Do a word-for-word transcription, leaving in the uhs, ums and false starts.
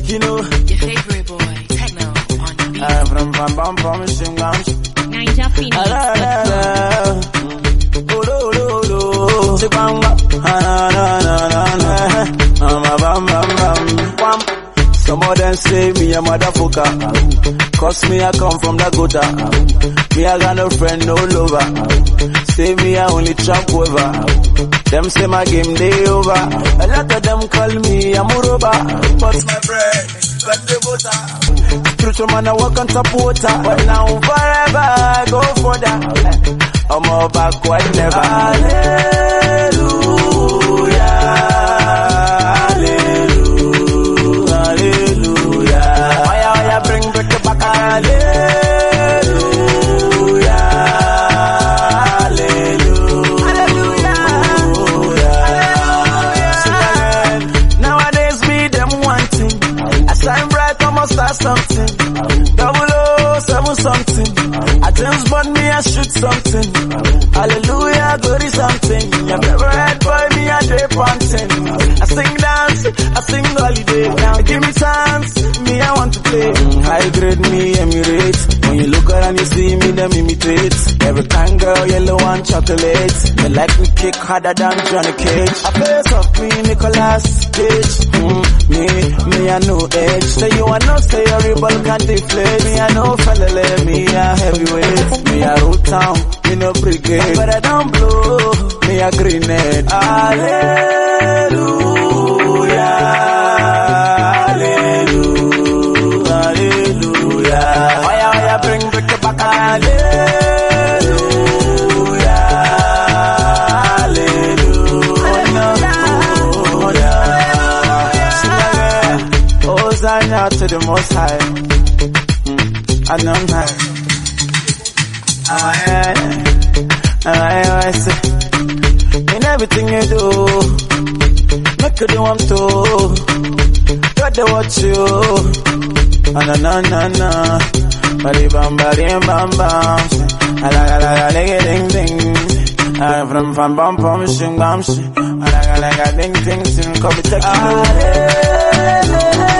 you know. Your favorite boy, Techno on the beat. I'm from Bam Bam Bam Shim Bam. Ninja Phoenix. Oh do do do. Say bam bam. Na na na na na. Bam bam bam bam. Some of them say me a motherfucker. Cause me I come from the gutter. Me I got no friend, no lover. Say me I only trap over. Them say my game day over. A lot of them call me a muroba. But my bread, but the butter. Spiritual man I walk on top water. But now forever I go for that. I'm all backward never. Hallelujah. Hallelujah. Hallelujah. Why are you bring back the back? Hallelujah. Something, double oh seven something. I just want me I shoot something. Hallelujah, glory something. Your favorite boy me a day panting. I sing dance, I sing holiday. Now give me chance, me I want to play. High grade me emulate. When you look around you see me them imitate. Every kind girl yellow and chocolate. They like me kick harder than Johnny Cage. A face of me Nicolas Cage. Mm, me, me I know age. Say you are not say your rebel can deflate. Me I know fella, me a heavyweight. Me a root town, me no brigade. But I don't blow, me a grenade. Hallelujah, hallelujah, hallelujah. Why are you bring back the back? Hallelujah. Hosanna to the Most High. Mm, and I'm high. I, I, I say, in everything you do, make you do one too. God they watch you. Na na na na. Bari bam bari bam bam. Ala ala ala ding ding. I'm from from bam bam shing bam shing. Ala ala ala ding ding. Come take you.